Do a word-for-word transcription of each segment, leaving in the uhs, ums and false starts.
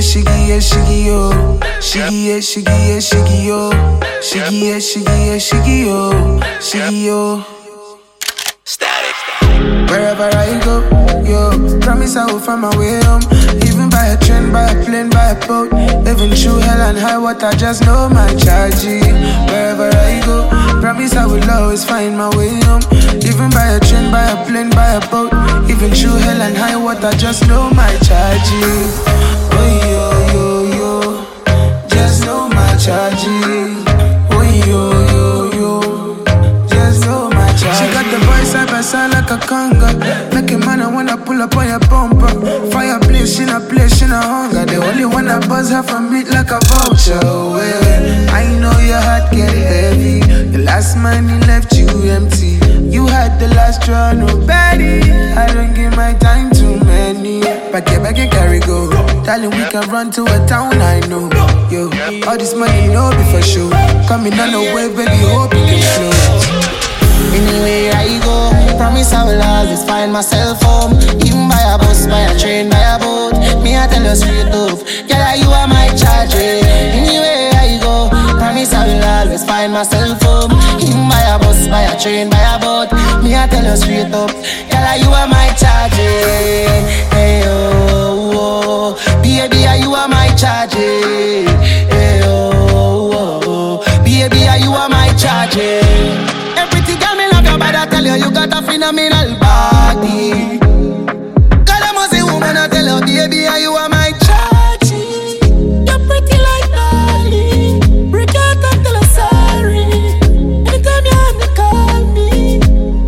shiggy, yeah, shiggy, yo. Shiggy, yeah, shiggy, yeah, shiggy, yo. Shiggy, yeah, shiggy, yeah, shiggy, yo. Shiggy, yo. Static. Wherever I go, yo, promise I will find my way home. Even by a train, by a plane, by a boat. Even through hell and high water, just know my charge. Wherever I go, promise I will always find my way home. Even by a train, by a plane, by a boat. Even through hell and high water, just know my charge. Oh yo yo yo, just know my charge. Oh yo yo yo, just know my charge. She got the boy side by side like a conga. Make a man I wanna pull up on your bumper. Fireplace, she not place, she not hunger. They only wanna buzz her from meat like a vulture. Well, I know your heart get heavy. The last money left you empty. You had the last draw, nobody. I don't give my time to many. But get back and carry go. Darling, we can run to a town I know. Yo, all this money no be for sure. Coming on the way, baby, hope you can flow. Anywhere I go, promise I will always find myself home. Even by a bus, by a train, by a boat. Me I tell you straight up, girl, you are my charge. Anywhere I go, promise I will always find myself home. Even by a bus, by a train, by a boat. Me I tell you straight up, girl, you are my charge. Hey oh, oh, baby, you are my charge. Hey oh, oh, baby, you are my charge. But I tell you, you got a phenomenal body. God, I must say, woman, I tell you, baby, you are my charge. You're pretty like Dolly. Break out and tell her sorry. Anytime you have to call me,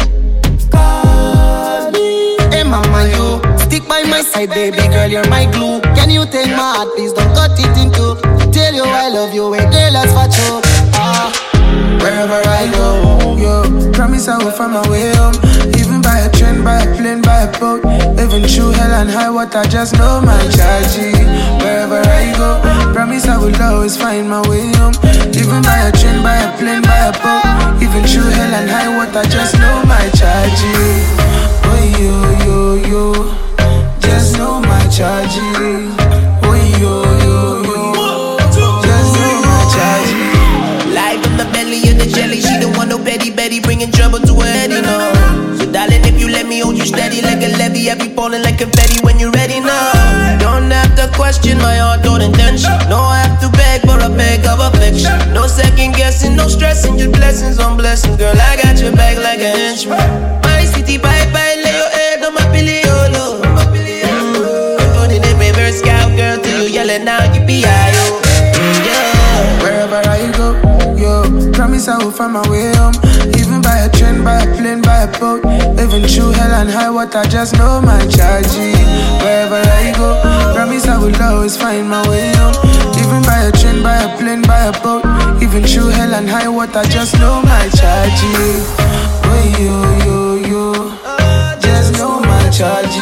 call me. Hey, mama, you stick by my side, baby girl, you're my glue. Can you take my heart, please don't cut it in two. Tell you I love you, wait, girl, that's for you. Ah. Wherever I go, yo, promise I will find my way home. Even by a train, by a plane, by a boat. Even through hell and high water, just know my charge. Wherever I go, promise I will always find my way home. Even by a train, by a plane, by a boat. Even through hell and high water, just know my charge. Oh yo yo yo, just know my charge. Oh yo yo yo, just know my charge. Life in the belly of the jelly. She don't want no Betty Betty, bringing trouble to her head, you know. So darling, if you let me hold you steady like a levy, I be falling like confetti when you're ready now. Don't have to question my heart or intention. No, I have to beg for a beg of affection. No second guessing, no stressing, just blessings on blessings. Girl, I got your back like a henchman. My city, bye bye, lay your head on my pillow, yolo. I'm putting in reverse, scout girl, till you yelling out, you be I O. Wherever I go, yo, promise I will find my way home. Even by a train, by a plane, by a boat. Even through hell and high water, just know my charge. Wherever I go, promise I will always find my way home. Even by a train, by a plane, by a boat. Even through hell and high water, just know my charge. Oh yo yo yo, just know my charge.